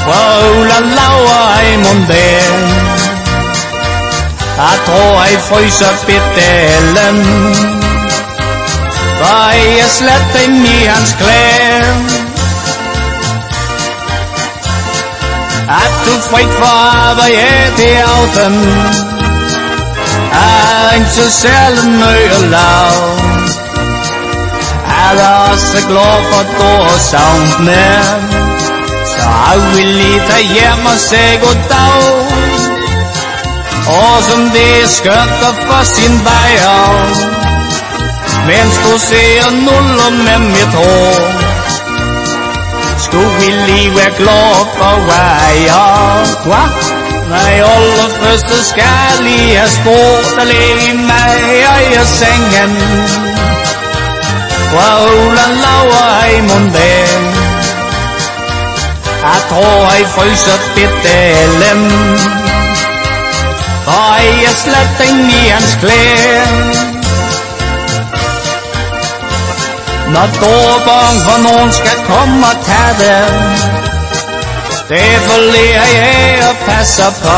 Fuglen laver i munden. Jeg tror jeg fryser bittelen, for jeg slet ind i hans klæder. At du frit for arbejde til aften, er ikke særlig nøje lav. Er også glad for du har savnet med, så jeg vil lige tage hjem og sige goddag. Og som det er skønt at få sin bajer, mens du ser nuller med mit hår. Skulle vi lige være glad for vejer, hva? Nej, allerførste skal lige have spurgt at lægge mig i sengen. Fuglen laver i munden. Jeg tror jeg fryser bittelen, for jeg slet ind i hans klæder. Når du er bange for nogen skal komme og tage det, derfor lærer jeg og passer på.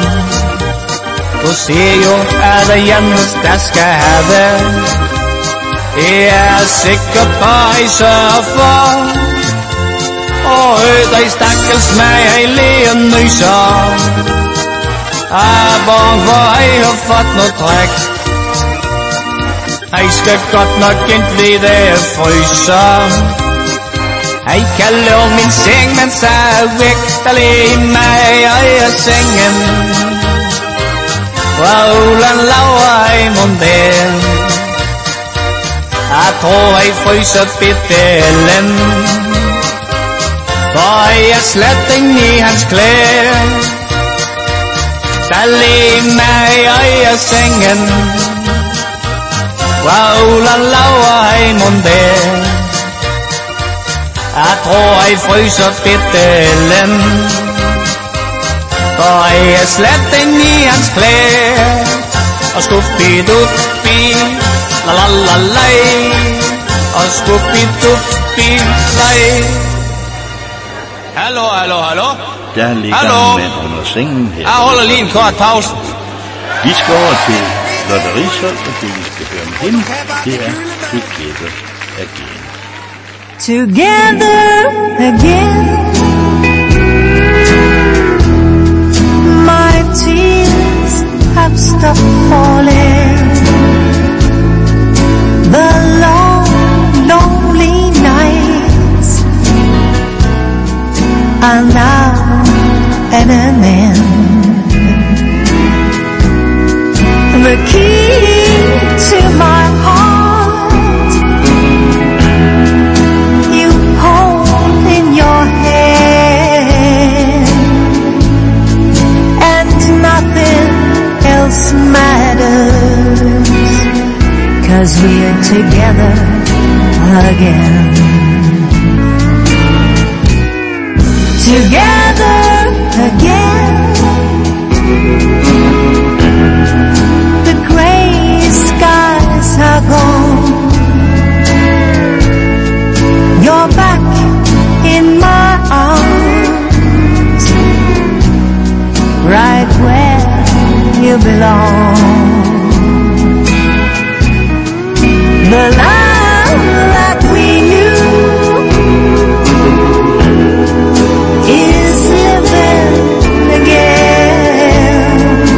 Du ser jo, at det Jens, der skal have det. Jeg er sikker på, at I sørger for. Og dig stakkels mig, jeg lærer nyser. Jeg er bange for, at jeg har fået noget træk. Jeg skal godt nok ikke vide, at jeg fryser. Jeg kan lave min seng, mens jeg er væk. Der lægger mig i sengen. Fuglen laver i munden. Jeg tror jeg fryser bittelen, for jeg slet ind i hans klæder. Der lægger mig i sengen. Fuglen laver i munden. Jeg tror jeg fryser bittelen, for jeg slet ind i hans klæder. Og skubbi-dubbi, la-la-la-lej, og skubbi-dubbi-lej. Hallo, hallo, hallo. Der ligger en mand under sengen her. Jeg holder lige en kort pause. Vi skal over til Lotterisholdt, og det vi skal høre med hende, det er Together Again. Together again, my tears have stopped falling. The long, lonely nights are now at an end. The key to my heart you hold in your hand, and nothing else matters, 'cause we're together again. Together again. The gray skies are gone. You're back in my arms, right where you belong. The love that we knew is living again,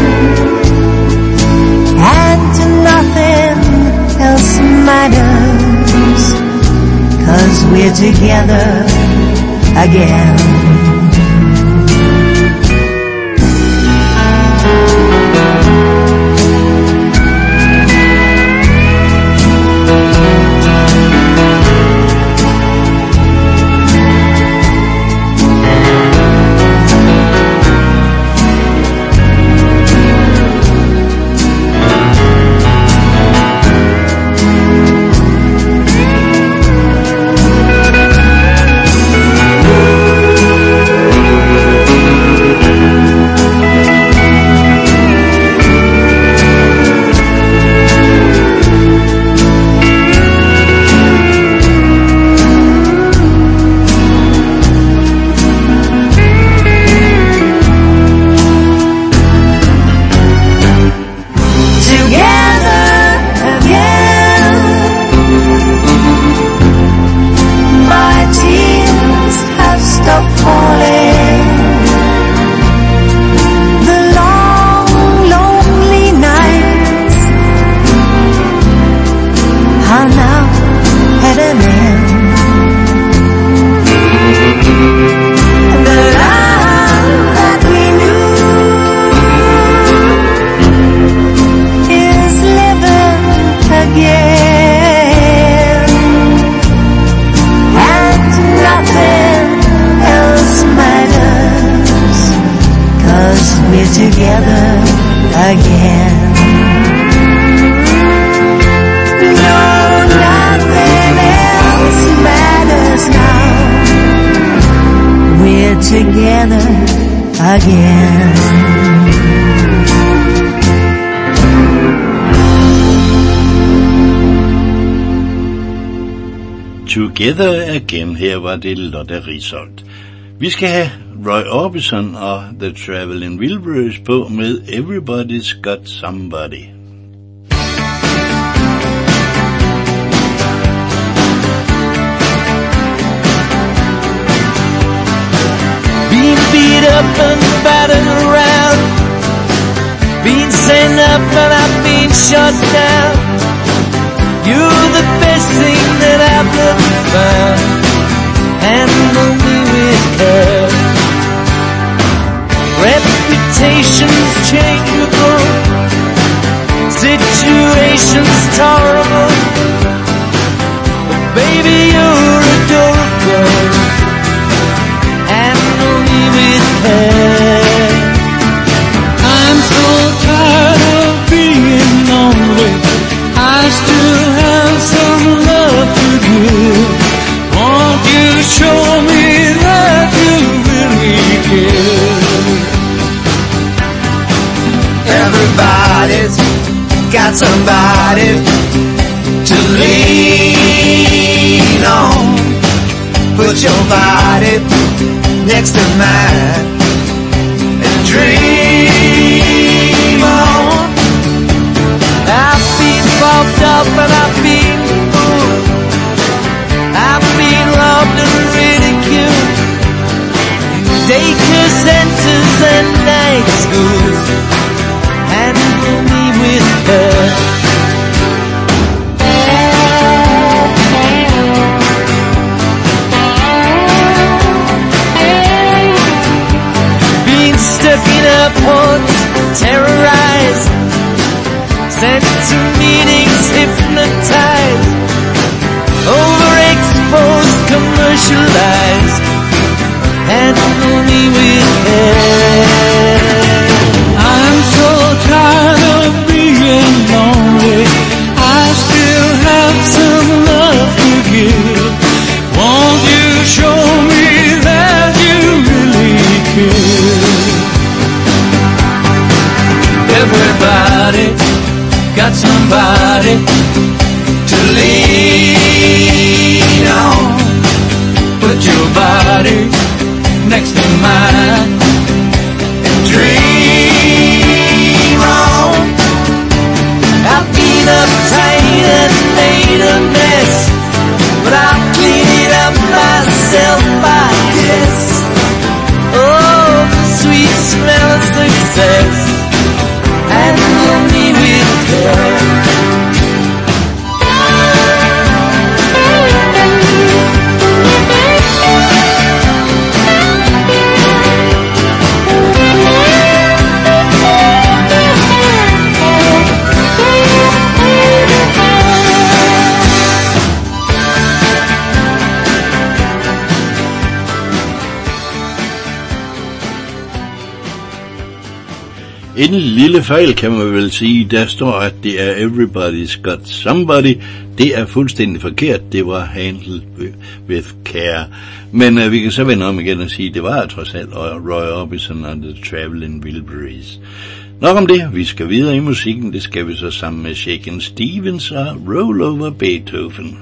and nothing else matters, 'cause we're together again. we're together again. No, nothing else matters now. We're together again. Together Again, her var det Lotte Risholt. Vi skal have Roy Orbison og The Traveling Wilburys på med Everybody's Got Somebody. Being beat up and battered around, being sent up and I've been shut down. You're the best thing that I've ever found, handle me with care. Reputations changeable, situations tolerable, but baby you're adorable, handle me with care. I'm so tired of being lonely, I still have some love to give. Won't you show me that you really care? Everybody's got somebody to lean on. Put your body next to mine and dream on. I've been bumped up and I've been fooled, I've been robbed and ridiculed, daycare centers and night schools, handle me with her. Being stuck in airports, terrorized, sent to meetings, hypnotized, overexposed, commercialized, handle me with care. I'm so tired of being lonely, I still have some love to give. Won't you show me that you really care? Everybody got somebody to lean on. Put your body next to mine and dream on. I've been uptight and made a mess, but I'll clean it up myself, I guess. Oh, the sweet smell of success, handle me with care. En lille fejl kan man vel sige. Der står, at det er Everybody's Got Somebody. Det er fuldstændig forkert. Det var Handle with Care. Men vi kan så vende om igen og sige, at det var trods alt Roy Orbison og The Traveling Wilburys. Nok om det. Vi skal videre i musikken. Det skal vi så sammen med Shakin' Stevens og Roll Over Beethoven.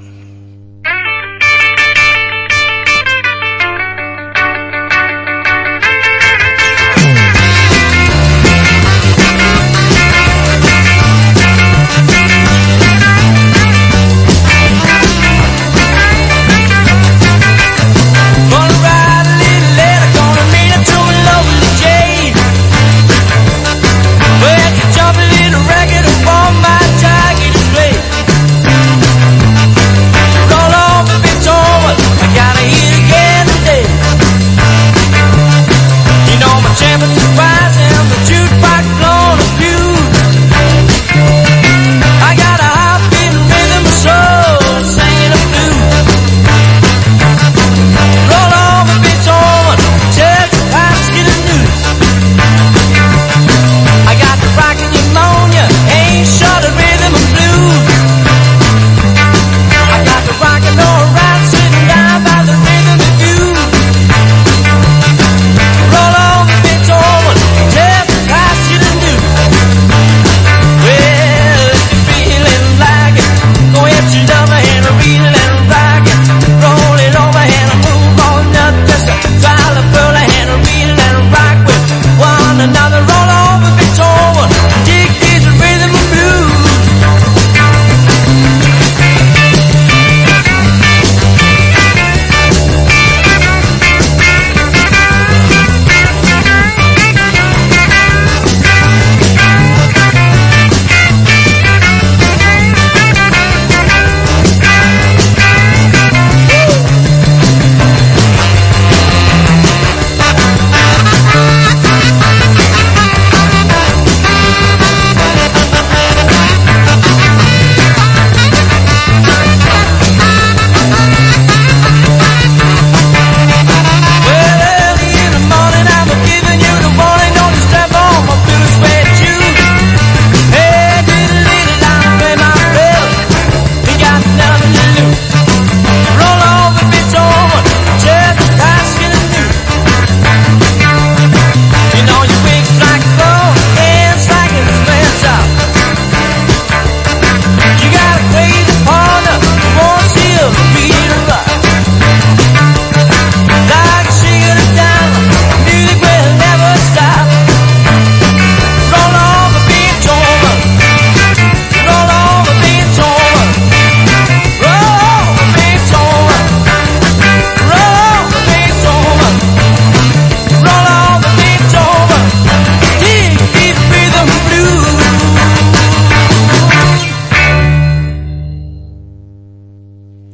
Jump a little ragged upon my jagged blade.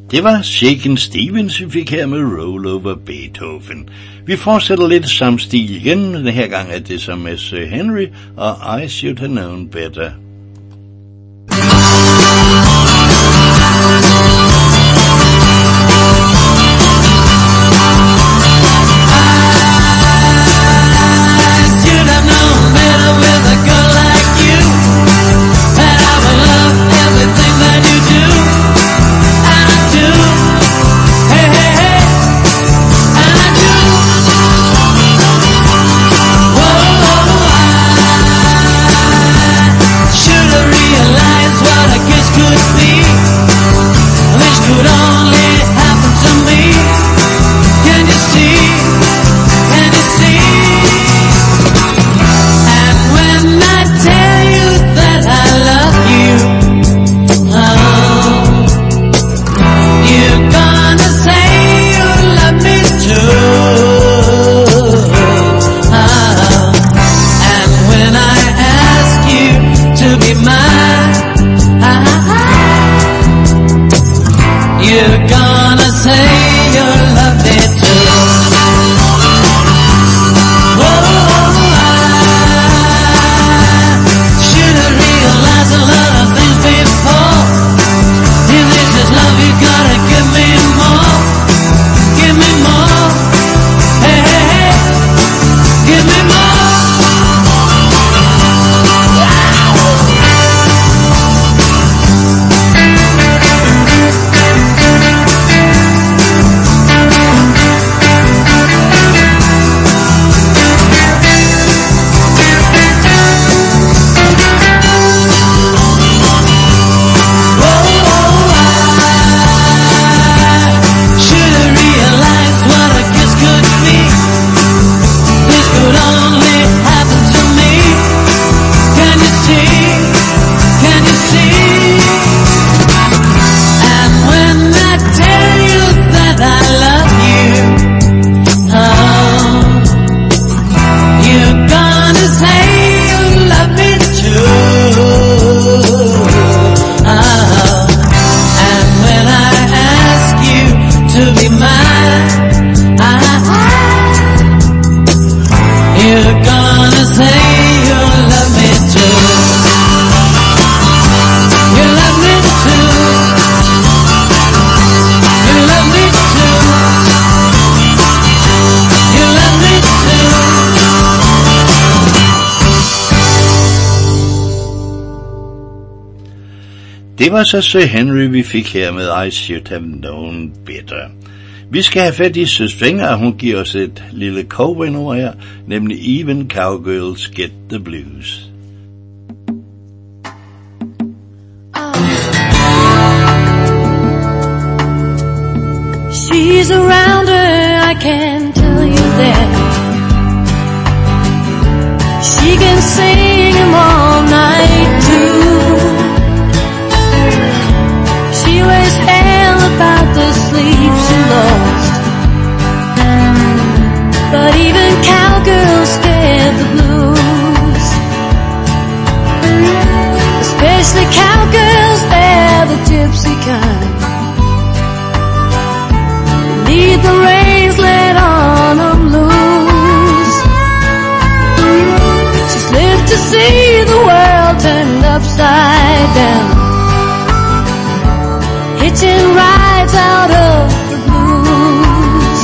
Det var Shakin' Stevens, vi fik her med Roll Over Beethoven. Vi fortsætter lidt samme stil igen. Den her gang er det som med Sir Henry og I Should Have Known Better. Det var så Sir Henry, vi fik her med I Should Have Known Better. Vi skal have fat i Søs Fenger, hun giver os et lille cowboy-nummer her, nemlig Even Cowgirls Get the Blues. She's around her, I can tell you that. She can sing 'em all night too. She weighs hell about the sleep she lost. But even cowgirls get the blues. Especially cowgirls, they're the gypsy kind. Need the reins let on 'em loose. She's lived to see the world turned upside down, hitching rides out of the blues.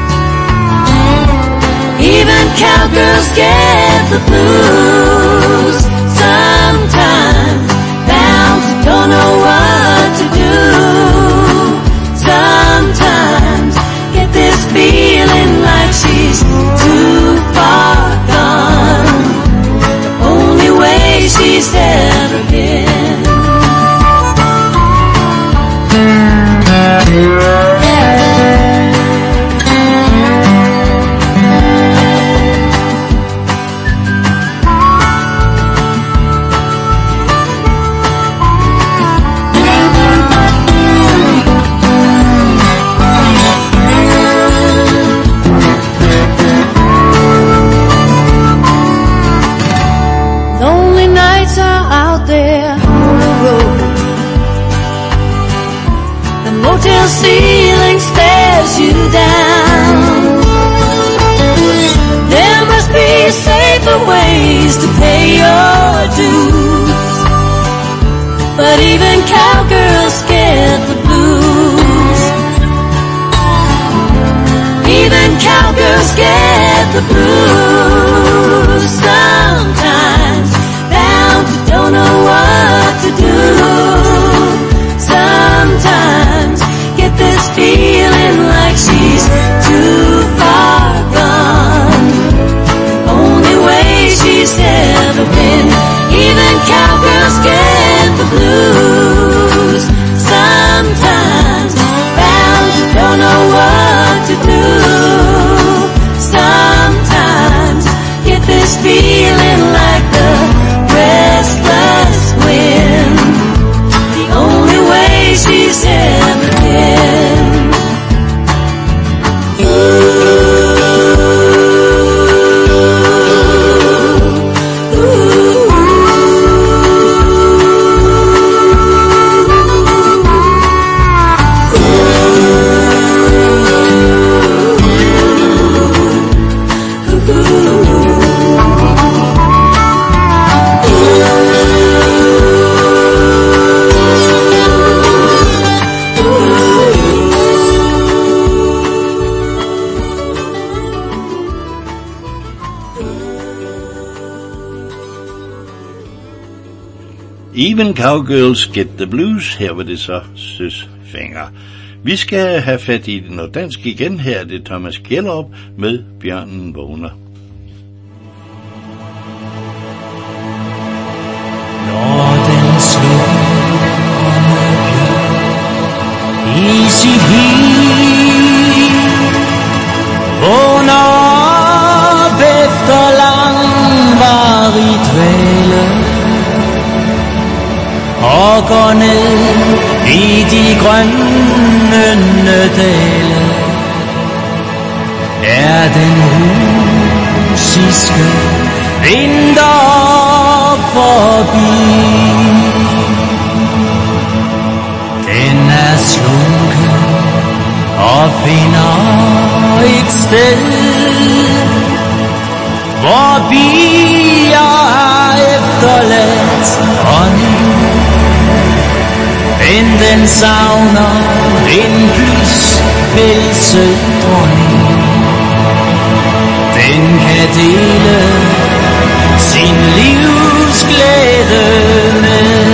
Even cowgirls get the blues sometimes. Bound don't know what to do. Sometimes get this feeling like she's too far gone. The only way she's ever been. but even cowgirls get the blues. Even cowgirls get the blues. Sometimes bound but don't know what to do. Sometimes get this feeling like she's too far gone. Only way she's ever been. Even cowgirls get the blues. Sometimes bound but don't know what to do. Sometimes get this feeling like the restless wind. The only way she's ever been. Even Cowgirls Get the Blues. Her var det så Søs Fenger. Vi skal have fat i noget dansk igen. Her er det Thomas Kjellerup med Bjørnen Vågner. Når den slukkende bjørn i sit hi vågner op efter langvarig dvæle og går ned i de grønne dale, er den russiske vinter forbi. Den er slunken og finder et sted, hvor bier har efterladt ånden. Men den savner en plysvælset dronning. Den kan dele sin livsglæde med.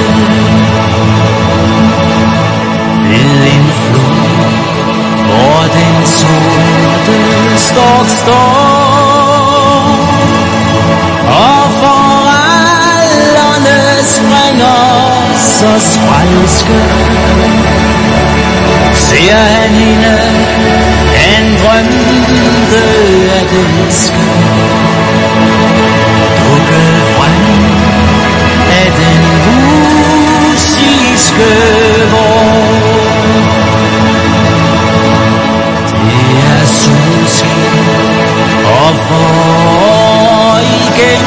Ved en flod, hvor den sorte stork står, og forallerne springer så sprælske, ser han hende, han drømte at elske, dukke frem af den russiske vår. Det er solskin og forår igen,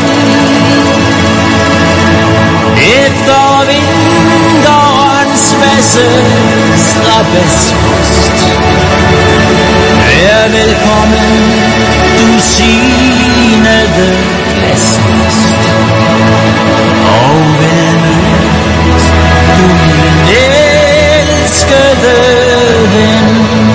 efter vinterens masse strabasfrost. Vær velkommen, du sinede glasnost, og vel mødt, du min elskede ven.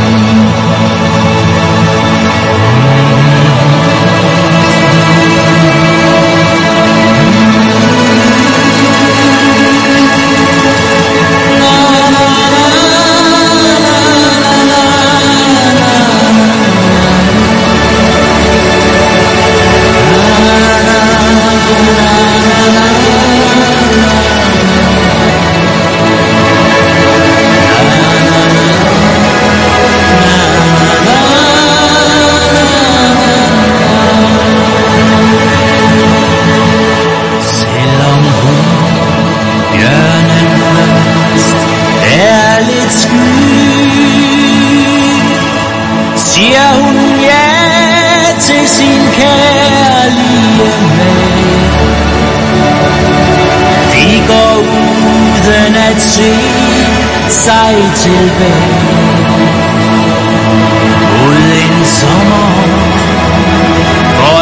Siger hun ja til sin kærlige mand. De går uden at se sig tilbage mod en sommer, hvor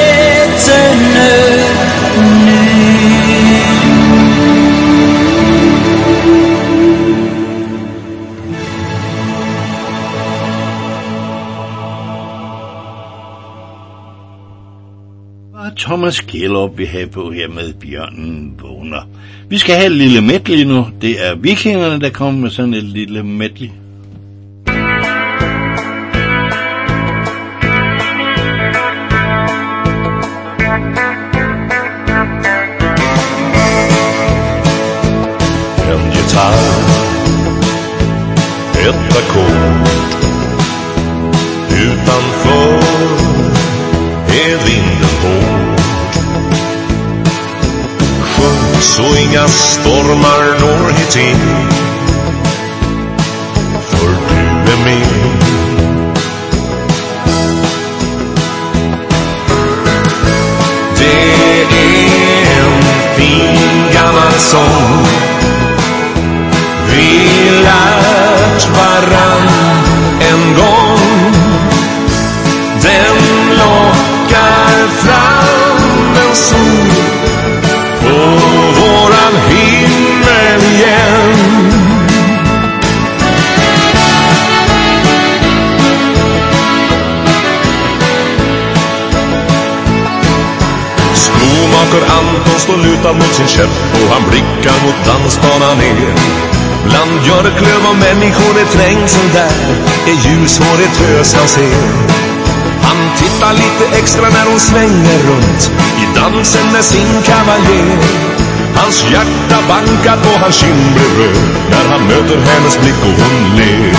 jættene ny. Og Thomas Gjellerup vil have på her med Bjørnen vågner. Vi skal have et lille medley nu. Det er Vikingerne, der kommer med sådan et lille medley. En gitarr, ett ackord, utanför är vinden hård. Sjung så inga stormar når hit in, för du är min. Det är en fin gammal sång vi lärt varann en gång. Den lockar fram en sol på våran himmel igen. Skomaker Anton står lutad mot sin käpp och han blickar mot dansbanan ner. Bland björklöv och människor är trängseln där, är ljushåret tös han ser. Han tittar lite extra när hon svänger runt i dansen med sin kavaljer. Hans hjärta bankar och hans kind blir röd när han möter hennes blick och hon ler.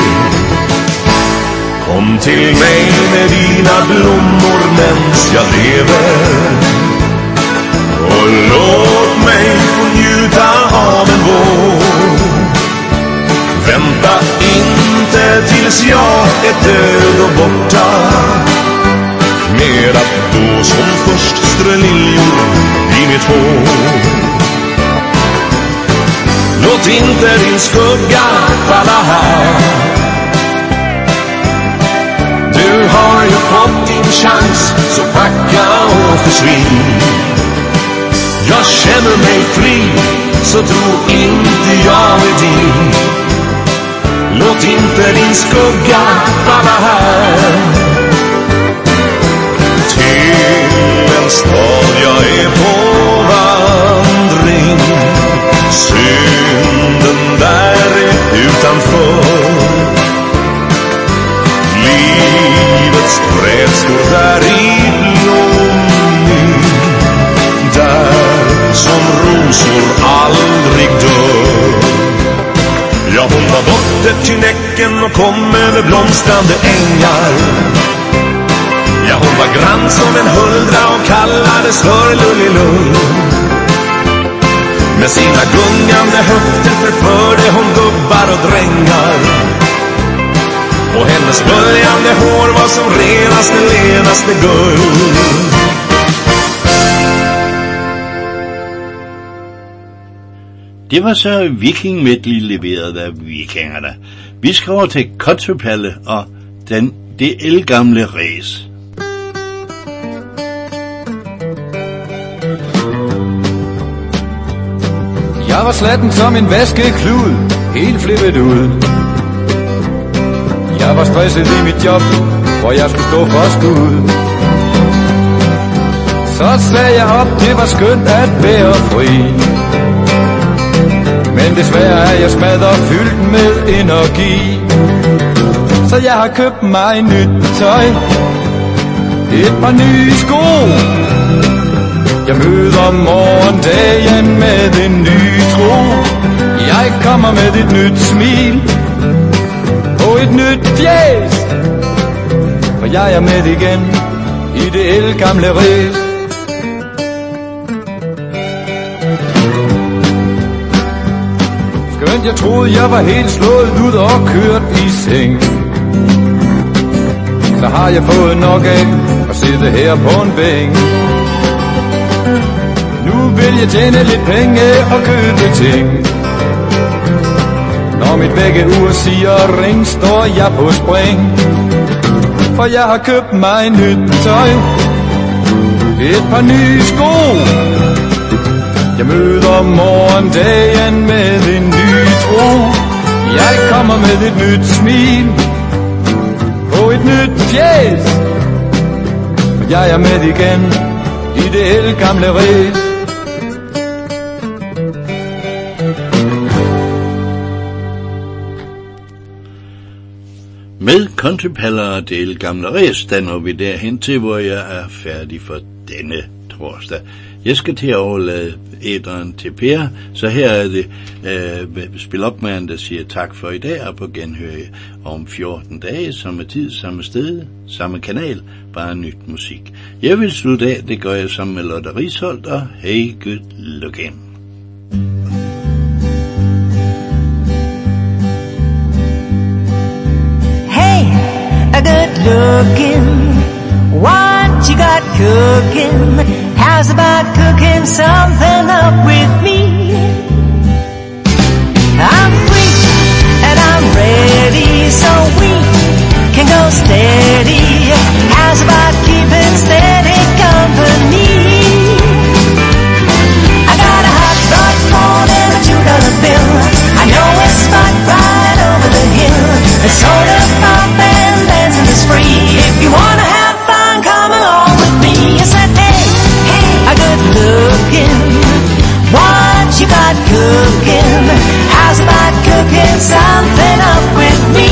Kom till mig med dina blommor mens jag lever, och låt mig få njuta av en vår. Vänta inte tills jag är död och borta, med att då som först strö liljor i mitt hår. Låt inte din skugga falla här, du har ju fått din chans, så packa och försvinn. Jag känner mig fri, så tro inte jag är din. Låt inte din skugga falla här. Till en stad jag är på vandring, synden där är utanför. Livets trädskor där i blommning, där som rosor aldrig dör. Ja, hon var dotter till Näcken och kom över blomstrande ängar. Ja, hon var grann som en huldra och kallades för Lullilull. Med sina gungande höfter förförde hon gubbar och drängar, och hennes böljande hår var som lenaste guld. Det var så Viking medley leveret af Vikingerne. Vi skal over til Countrypalle og det ældgamle ræs. Jeg var slatten som en vaskeklud, helt flippet ud. Jeg var stresset i mit job, hvor jeg skulle stå for skud. Så sagde jeg op, det var skønt at være fri. Men desværre er jeg smadret fyldt med energi. Så jeg har købt mig nyt tøj, et par nye sko. Jeg møder morgendagen med en ny tro. Jeg kommer med et nyt smil og et nyt fjæs, for jeg er med igen i det ældgamle ræs. Skønt jeg troede jeg var helt slået ud og kørt i seng, så har jeg fået nok af at sidde her på en bænk. Nu vil jeg tjene lidt penge og købe ting. Når mit vækkeur siger ring, står jeg på spring. For jeg har købt mig nyt tøj, et par nye sko. Jeg møder morgendagen med en ny tro. Jeg kommer med et nyt smil og et nyt fjæs, for jeg er med igen i det ældgamle ræs. Med countrypaller og det ældgamle ræs, der når vi derhen til, hvor jeg er færdig for denne torsdag. Jeg skal til at overlade æderen til Per, så her er det spilopmanden, der siger tak for i dag, og på genhør om 14 dage, samme tid, samme sted, samme kanal, bare nyt musik. Jeg vil slutte af, det gør jeg sammen med Lotte Risholt, og hey, good looking. Hey, a good looking, what you got cooking? How's about cooking something up with me? I'm free and I'm ready, so we can go steady. How's about keeping steady company? I got a hot rod phone and a $2 bill. I know a spot right over the hill. A soda pop and dancing is free. If you wanna have fun, come along with me. I said, hey, a good looking, what you got cooking? How's about cooking something up with me?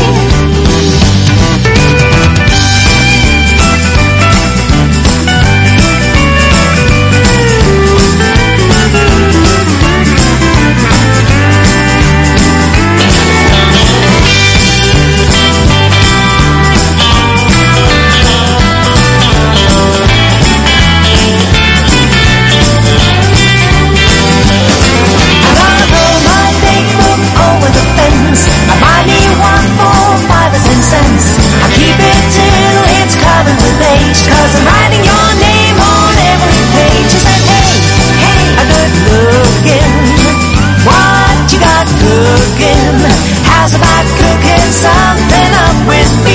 Cause I'm writing your name on every page. You said, hey, a good looking, what you got cooking? How's about cooking something up with me?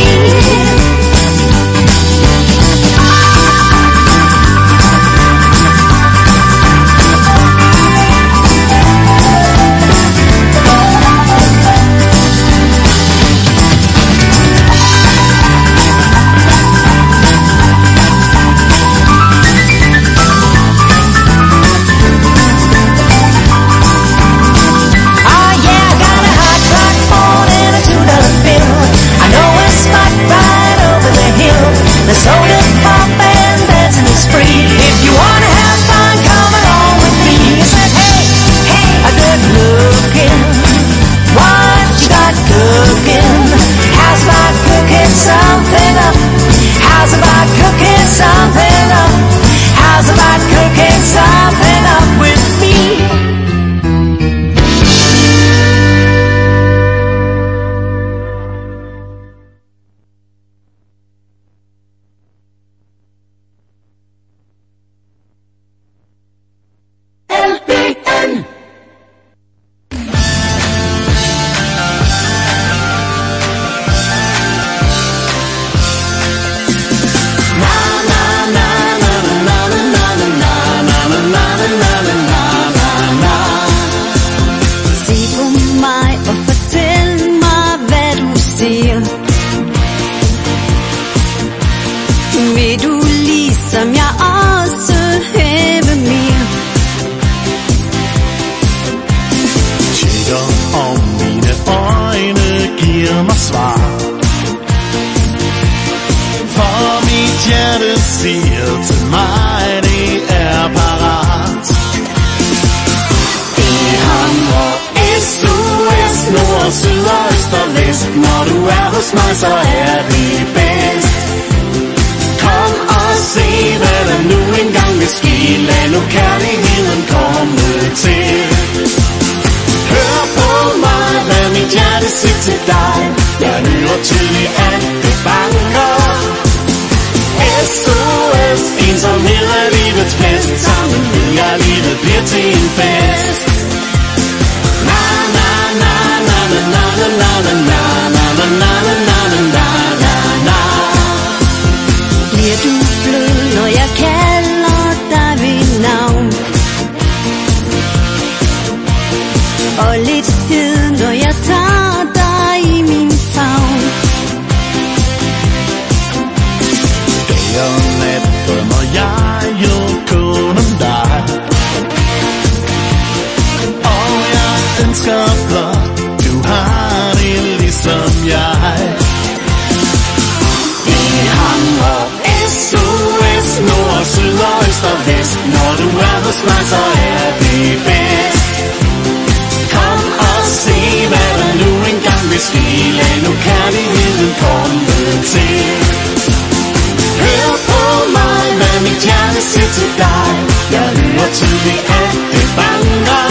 The soda pop and dancing is free. If you wanna have fun, come along with me. I said, hey, a good looking, what you got cooking? How's about cooking something up? How's about cooking something up? How's about cooking something up with me? Drømmer jeg jo kun om dig. Og jeg ønsker blot, du har det ligesom jeg. Vi hamrer SOS, nord, syd og øst og vest. Når du er hos mig, så er det bedst. Kom og se, hvad der nu engang vil ske. Lad nu kærligheden komme til. Hør på mig, hvad mit hjerte siger til dig. Jeg hører tydeligt, at det banker.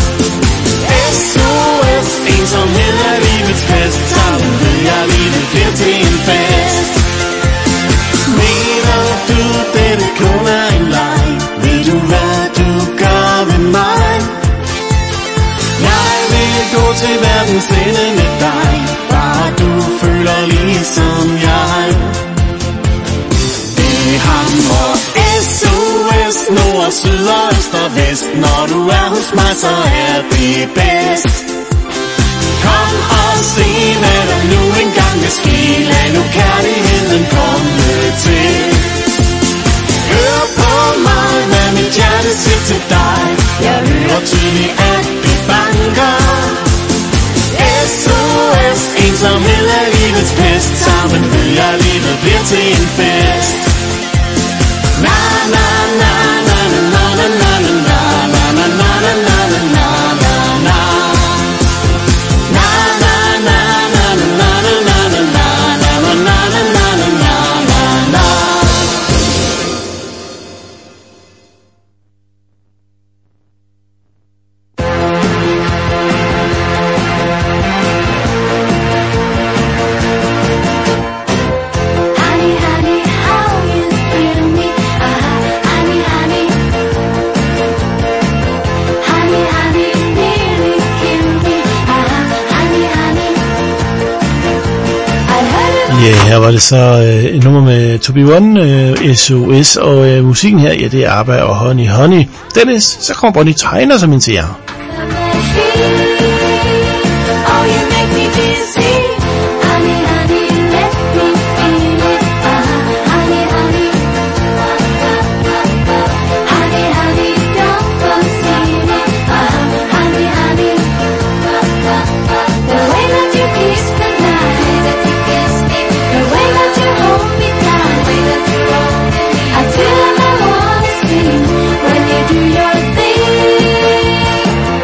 SOS, ensomhed er livets fest. Sammen ved jeg, livet bliver til en fest. Mener du, dette kun er en leg? Ved du, hvad du gør ved mig? Jeg vil gå til verdens ende med dig. Bare du føler ligesom jeg. Det hamrer SOS, nord, syd og øst og vest. Når du er hos mig, så er det bedst. Kom og se, hvad der nu engang vil ske. Lad nu kærligheden komme til. Hør på mig, hvad mit hjerte siger til dig. Jeg hører tydeligt, at det banker. SOS, ensomhed er livets pest. Sammen ved jeg, livet bliver til en fest. Na na na na na na na na na na na na na na na na na. Na na na na na na na na na na na na na. Honey, honey, how you feel me? Honey, honey. Honey, honey, nearly killed me. Honey, honey. I heard it. Ja, her var det så et nummer med To Be One, SOS, og musikken her, ja, det er ABBA og Honey Honey. Dennis, så kommer Bonnie Tyler som en til jer. Oh, you make me dizzy. Honey, honey, let me feel it. Honey, honey. Honey, honey, don't conceive it. Honey, honey. The way that you kiss the night, that you kiss me. The way that you hold me down, the way that you hold me. I feel like I wanna scream when you do your thing.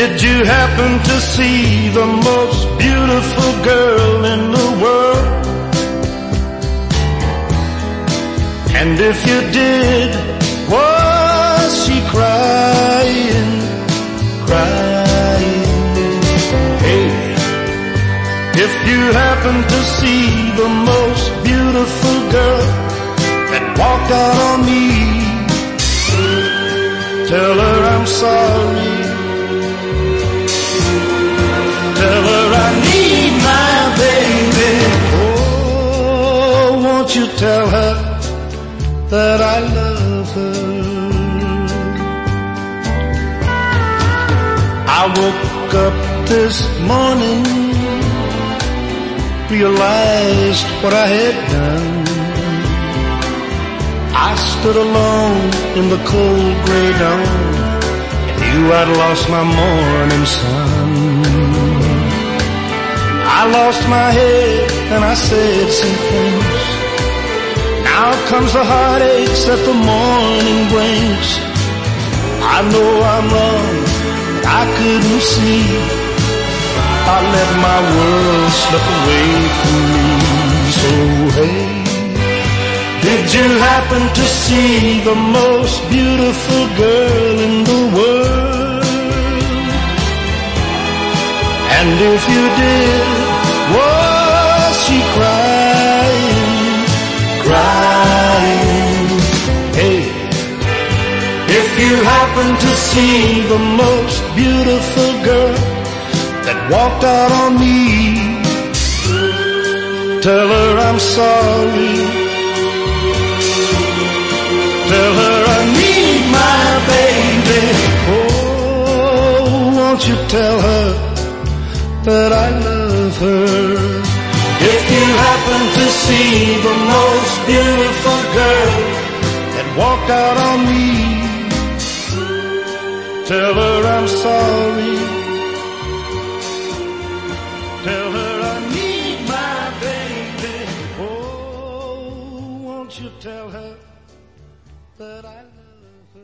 Did you happen to see the most beautiful girl in the world? And if you did, was she crying, crying? Hey, if you happen to see the most beautiful girl that walked out on me, tell her I'm sorry. Tell her I need my baby. Oh, won't you tell her that I love her? I woke up this morning, realized what I had done. I stood alone in the cold gray dawn and knew I'd lost my morning sun. I lost my head and I said some things. Now comes the heartaches that the morning brings. I know I'm wrong, but I couldn't see. I let my world slip away from me. So hey, did you happen to see the most beautiful girl in the world? And if you did, was she crying, crying? Hey, if you happen to see the most beautiful girl that walked out on me, tell her I'm sorry. Tell her I need my baby. Oh, won't you tell her that I love her? If you happen to see the most beautiful girl that walked out on me, tell her I'm sorry. Tell her I need my baby. Oh, won't you tell her that I love her?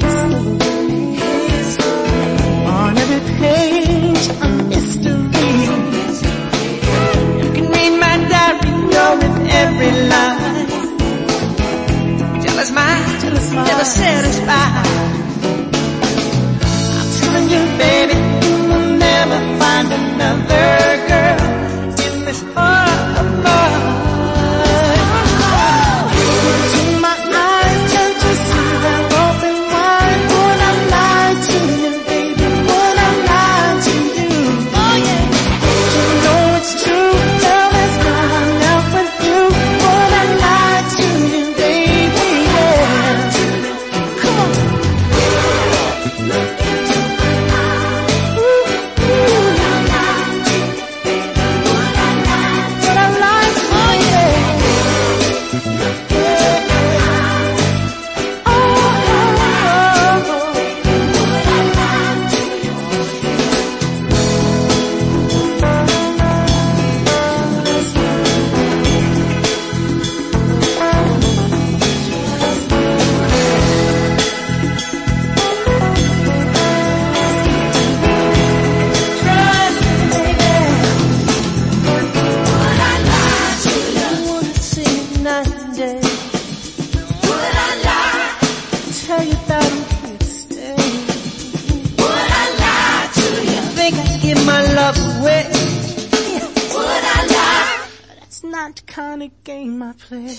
On every page, a mystery. not the kind of game I play.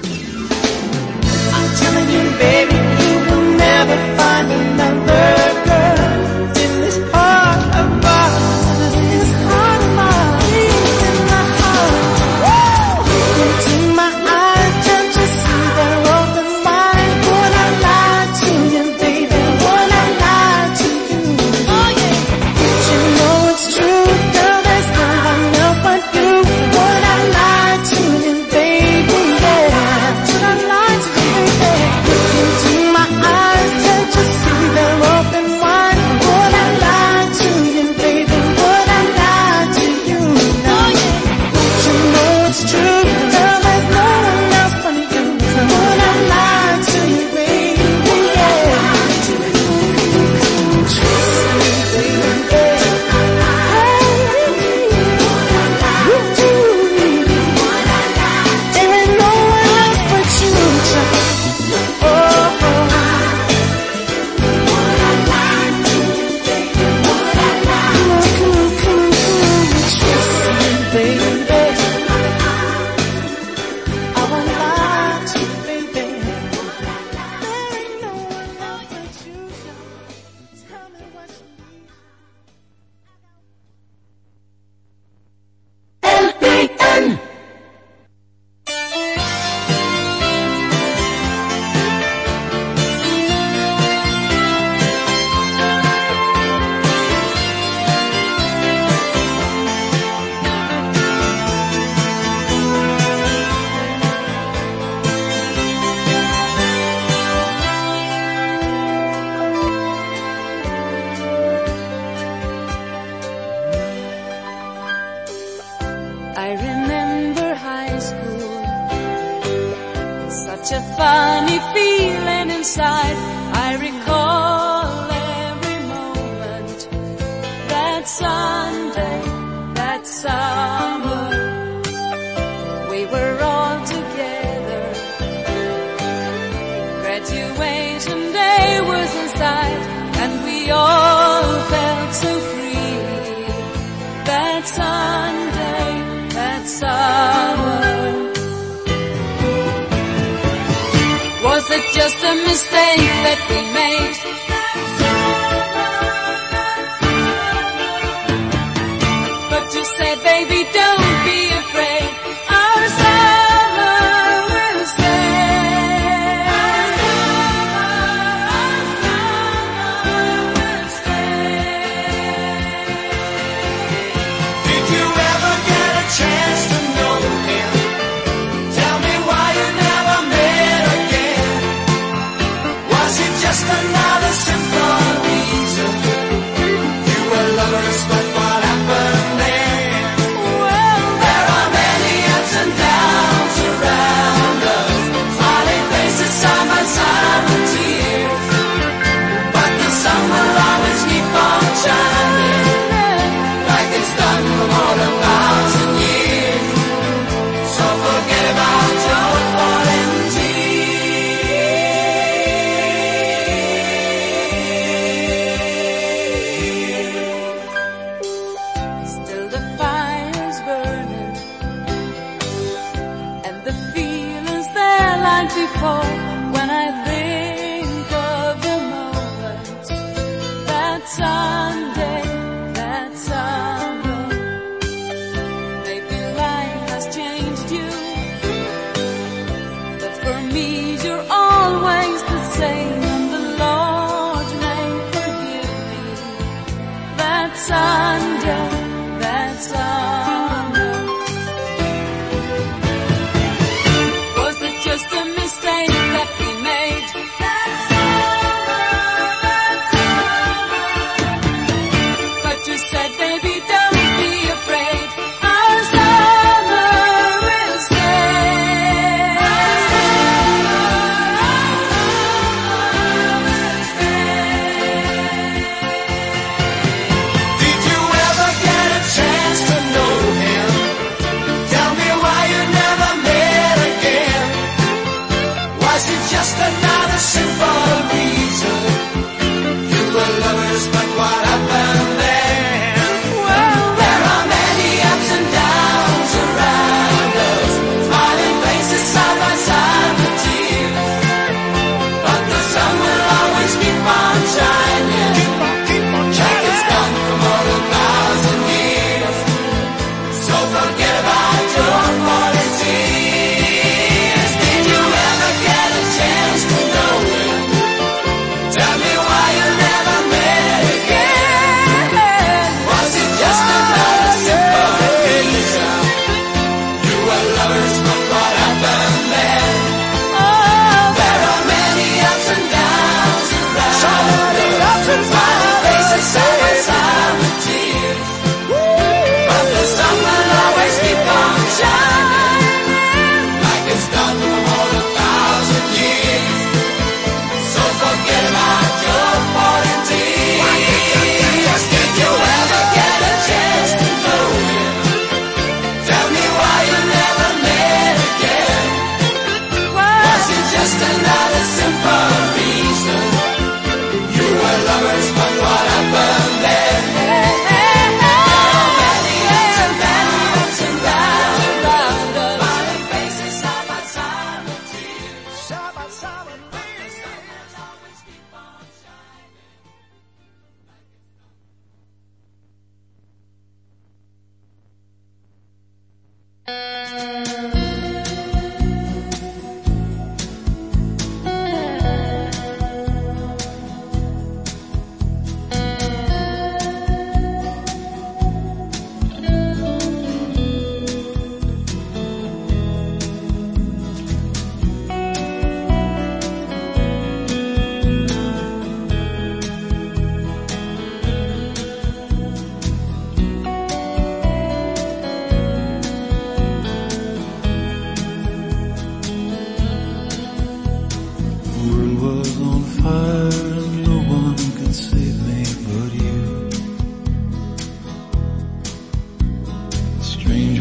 I'm telling you, baby, you will never find another girl in this heart of mine. This heart of mine, in my heart. Into my eyes, can't you see they're open wide? Would I lie to you, baby? Would I lie to you? Oh yeah. You know it's true, girl, there's no one else but you. Would I lie to you, baby? Yeah. Would I lie to you, baby? Into my eyes, can't you see they're open wide? Would I lie to you, baby? Would I lie to you? Oh yeah. You know it's true, girl, there's no one else but you. Would I lie to you, baby? Yeah. Trust me, baby. There ain't no one else but you, child. I remember high school, such a funny feeling inside. I recall every moment, that Sunday, that summer, we were all together. Graduation day was in sight, and we all felt so free. That Sunday, that summer. Was it just a mistake that we made? But you said, baby, don't be afraid. Our summer will stay. Our summer will stay. Did you ever get a chance to know him? Tell me why you never met again. Was it just another simple reason? You were lovers, but what happened then? Well, There are many ups and downs around us, smiling faces side by side with tears. But the sun will always keep on shining, like it's done for more than 1,000 years. So forget about your fallen tears. still the fire's burning, and the feelings there like before. When I think of the moment, that Sunday, that summer, maybe life has changed you, but for me you're always the same, and the Lord may forgive me. That Sunday, that summer. Was it just a mistake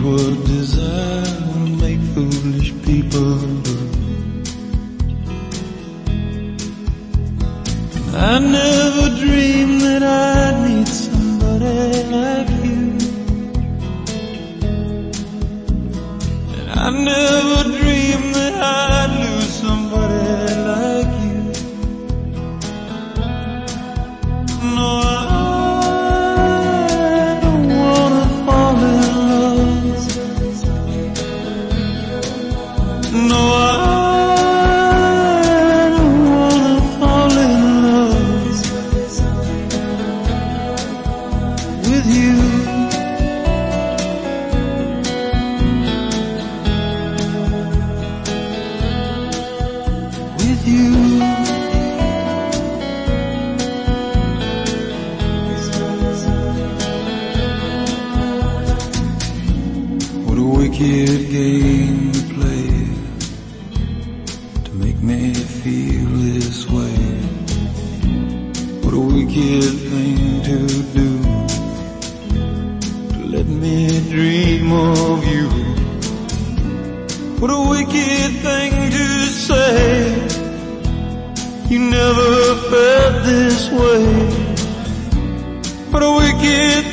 what desire will make foolish people do. I never dreamed that I'd meet somebody like you, and I never dreamed that I'd lose somebody like you. No, I don't wanna fall in love. No, I don't wanna fall in love with you. With you. What a wicked game to play to make me feel this way. What a wicked thing to do to let me dream of you. What a wicked thing to say. You never felt this way. What a wicked